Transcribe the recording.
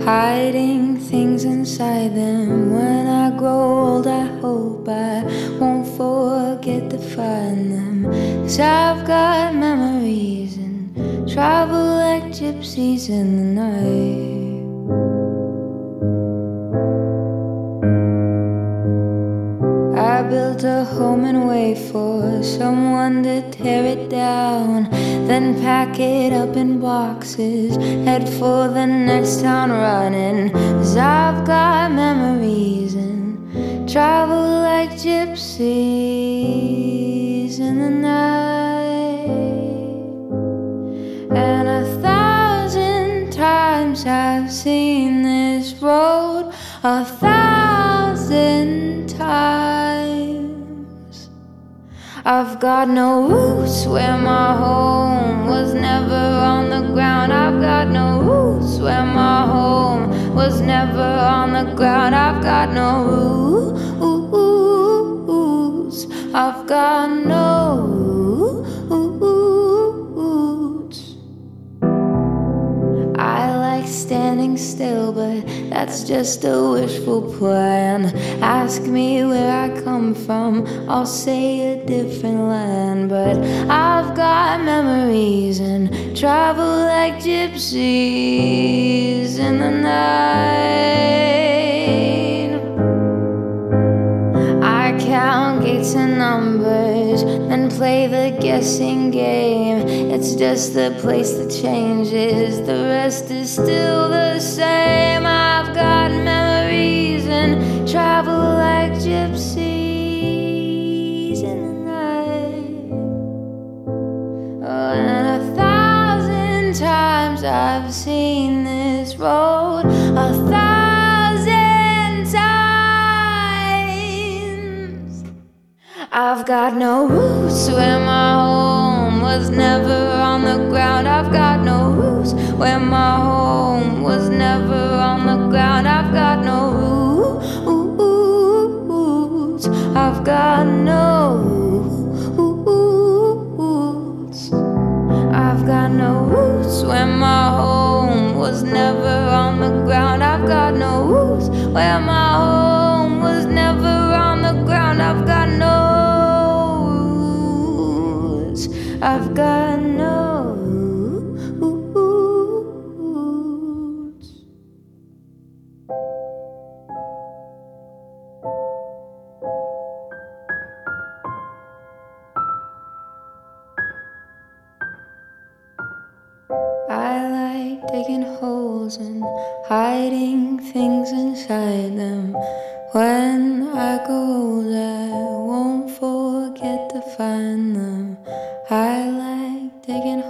hiding things inside them. When I grow old, I hope I won't forget to find them. 'Cause I've got memories and travel like gypsies in the night. I built a home and wait for someone to tear it down, then pack it up in boxes, head for the next town running. 'Cause I've got memories and travel like gypsies in the night. And 1,000 times I've seen this road, 1,000 times. I've got no roots where my home was never on the ground. I've got no roots where my home was never on the ground. I've got no roots. I've got no roots. I like standing still, but that's just a wishful plan. Ask me where I come from, I'll say a different land. But I've got memories and travel like gypsies in the night. I count gates and numbers, then play the guessing game. It's just the place that changes, the rest is still the same. I've got memories and travel like gypsies in the night. Oh, and 1,000 times I've seen this road, 1,000 times. I've got no roots where my home was never on the ground. I've got no roots where my home was never on the ground. I've got no roots. I've got no roots. I've got no roots where my home was never on the ground. I've got no roots where my home was never on the ground. I've got no roots. I've got no roots. I like digging holes and hiding things inside them. When I go old, I won't forget to find them. I like digging